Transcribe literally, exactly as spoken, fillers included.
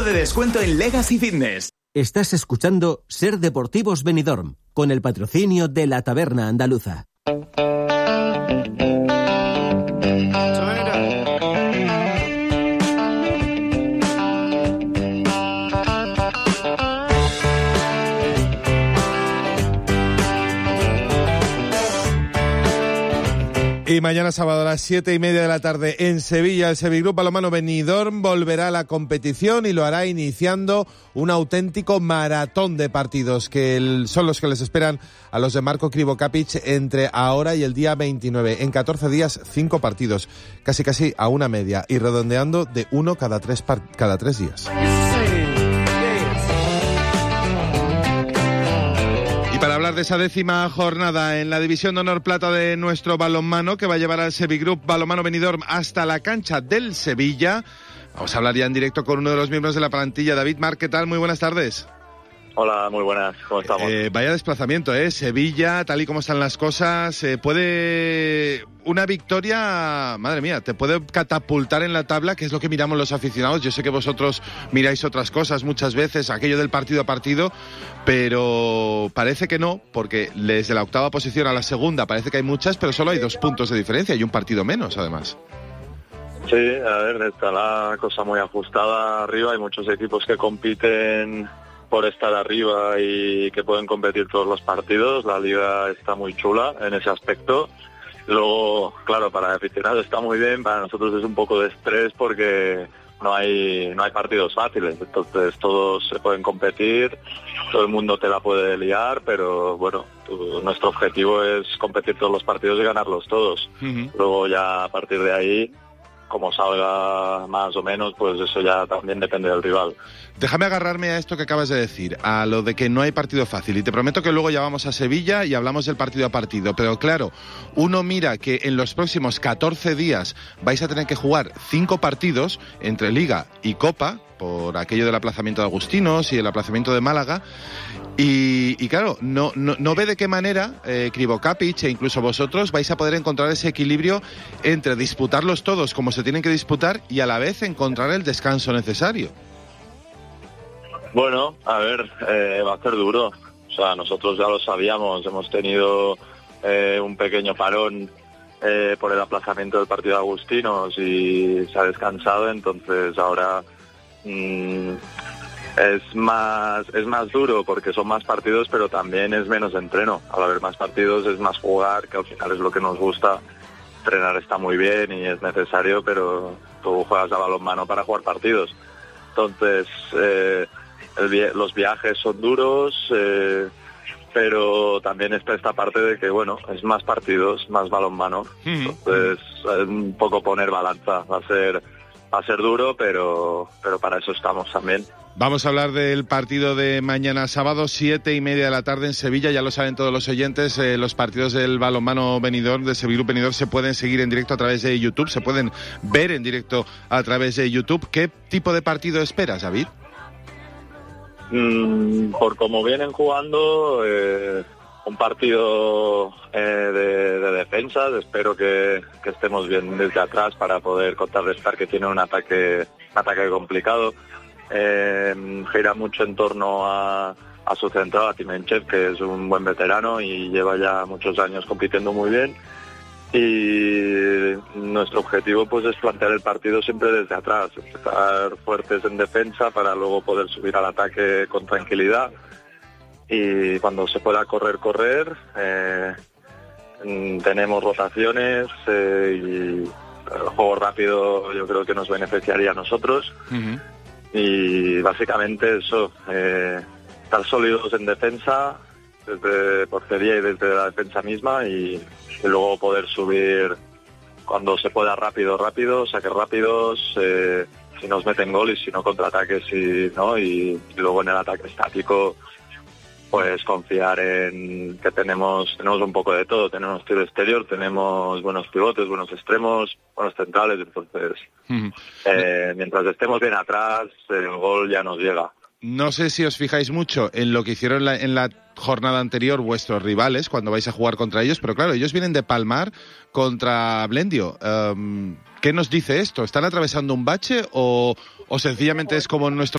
de descuento en Legacy Fitness. Estás escuchando Ser Deportivos Benidorm, con el patrocinio de La Taberna Andaluza. Y mañana sábado a las siete y media de la tarde en Sevilla, el Sevigroup Balonmano Benidorm volverá a la competición y lo hará iniciando un auténtico maratón de partidos que el, son los que les esperan a los de Marko Krivokapic entre ahora y el día veintinueve. En catorce días, cinco partidos, casi casi a una media y redondeando de uno cada tres, par- cada tres días. Y para hablar de esa décima jornada en la División de Honor Plata de nuestro balonmano, que va a llevar al Sevigroup Balonmano Benidorm hasta la cancha del Sevilla, vamos a hablar ya en directo con uno de los miembros de la plantilla. David Marc, ¿qué tal? Muy buenas tardes. Hola, muy buenas, ¿cómo estamos? Eh, vaya desplazamiento, ¿eh? Sevilla, tal y como están las cosas, eh, puede... Una victoria, madre mía, te puede catapultar en la tabla, que es lo que miramos los aficionados. Yo sé que vosotros miráis otras cosas muchas veces, aquello del partido a partido, pero parece que no, porque desde la octava posición a la segunda parece que hay muchas, pero solo hay dos puntos de diferencia y un partido menos, además. Sí, a ver, está la cosa muy ajustada arriba, hay muchos equipos que compiten por estar arriba y que pueden competir todos los partidos. La liga está muy chula en ese aspecto. Luego, claro, para el aficionado está muy bien, para nosotros es un poco de estrés porque no hay no hay partidos fáciles, entonces todos se pueden competir, todo el mundo te la puede liar, pero bueno, tu, nuestro objetivo es competir todos los partidos y ganarlos todos. Uh-huh. Luego ya a partir de ahí, como salga más o menos, pues eso ya también depende del rival. Déjame agarrarme a esto que acabas de decir, a lo de que no hay partido fácil, y te prometo que luego ya vamos a Sevilla y hablamos del partido a partido, pero claro, uno mira que en los próximos catorce días vais a tener que jugar cinco partidos entre Liga y Copa, por aquello del aplazamiento de Agustinos y el aplazamiento de Málaga, y, y claro, no, no, no ve de qué manera eh, Krivokapic e incluso vosotros vais a poder encontrar ese equilibrio entre disputarlos todos como se tienen que disputar y a la vez encontrar el descanso necesario. Bueno, a ver, eh, va a ser duro. O sea, nosotros ya lo sabíamos, hemos tenido eh, un pequeño parón eh, por el aplazamiento del partido de Agustinos y se ha descansado, entonces ahora mmm, es más es más duro porque son más partidos, pero también es menos entreno. Al haber más partidos es más jugar, que al final es lo que nos gusta. Entrenar está muy bien y es necesario, pero tú juegas a balonmano para jugar partidos. Entonces, eh, el vi- los viajes son duros, eh, pero también está esta parte de que, bueno, es más partidos, más balonmano. Entonces, es un poco poner balanza. Va a ser, va a ser duro, pero, pero para eso estamos también. Vamos a hablar del partido de mañana sábado, siete y media de la tarde en Sevilla. Ya lo saben todos los oyentes, eh, los partidos del balonmano Benidorm, de Sevigroup Benidorm, se pueden seguir en directo a través de YouTube, se pueden ver en directo a través de YouTube. ¿Qué tipo de partido esperas, David? Mm, por como vienen jugando, eh, un partido eh, de, de defensa. Espero que, que estemos bien desde atrás para poder contrarrestar que tiene un ataque, un ataque complicado. Eh, gira mucho en torno a, a su central, a Timenchev, que es un buen veterano y lleva ya muchos años compitiendo muy bien. Y nuestro objetivo pues es plantear el partido siempre desde atrás, estar fuertes en defensa para luego poder subir al ataque con tranquilidad y cuando se pueda correr, correr. Eh, tenemos rotaciones eh, y el juego rápido yo creo que nos beneficiaría a nosotros. Uh-huh. Y básicamente eso, eh, estar sólidos en defensa, desde portería y desde la defensa misma y, y luego poder subir cuando se pueda rápido, rápido, saques rápidos, eh, si nos meten gol y si no contraataques y, ¿no? y, y luego en el ataque estático pues confiar en que tenemos tenemos un poco de todo, tenemos tiro exterior, tenemos buenos pivotes, buenos extremos, buenos centrales, entonces uh-huh. eh, mientras estemos bien atrás el gol ya nos llega. No sé si os fijáis mucho en lo que hicieron en la, en la jornada anterior vuestros rivales cuando vais a jugar contra ellos, pero claro, ellos vienen de palmar contra Blendio. Um, ¿Qué nos dice esto? ¿Están atravesando un bache o, o sencillamente es como nuestro